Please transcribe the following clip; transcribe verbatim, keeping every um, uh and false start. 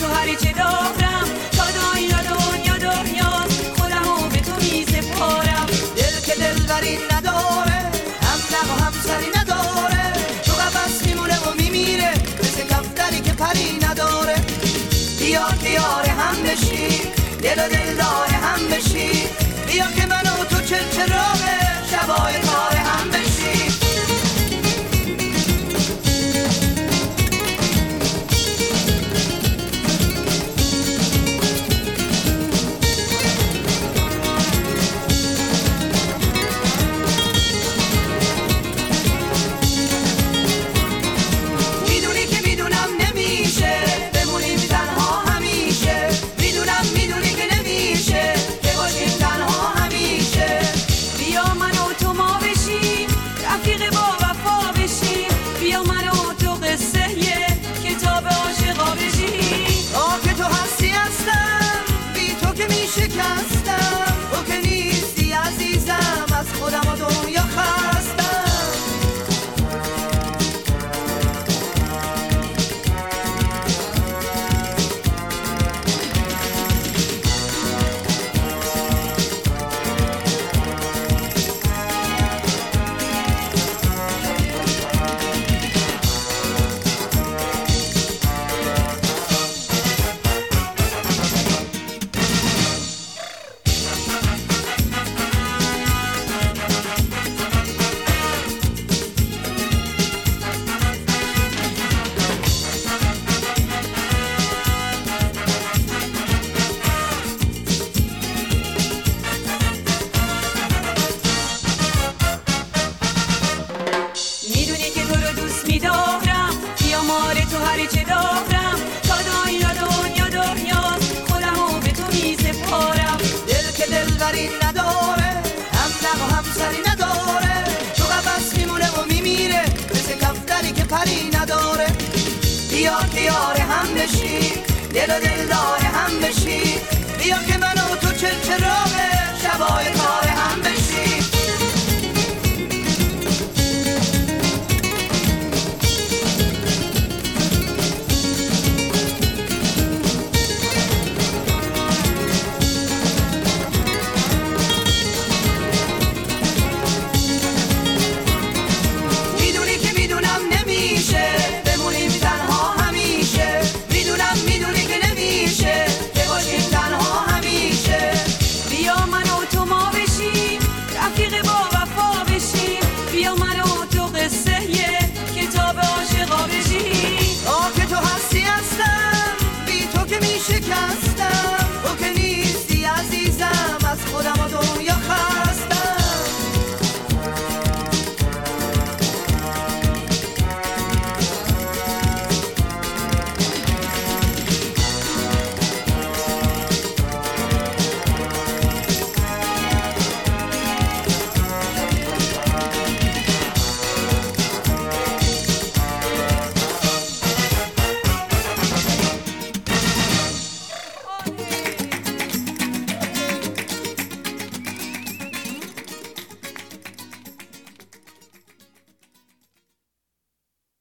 تو هرچه دارم تا دنیا دنیا دنیاست خودمو به تو میسپارم. دل که دلبری نداره هم لب و همسری نداره تو قفس میمونه و میمیره مثل کفتری که پری نداره. بیا که یار هم بشی دل و دل داره هم بشی بیا که من و تو چل چراغه شبای کار هم بشی. تو که نیستی عزیزم از خودم و دنیا خستم. تو هرچه دارم تا دنیا دنیا دنیاست خودمو به تو میسپارم. دل که دلبری نداره هم لب و همسری نداره تو قفس میمونه و میمیره مثل کفتری که پری نداره. بیا که یار هم بشی دل و دل داره هم بشی بیا که من و تو چل چراغه شبای کار هم بشی. Cause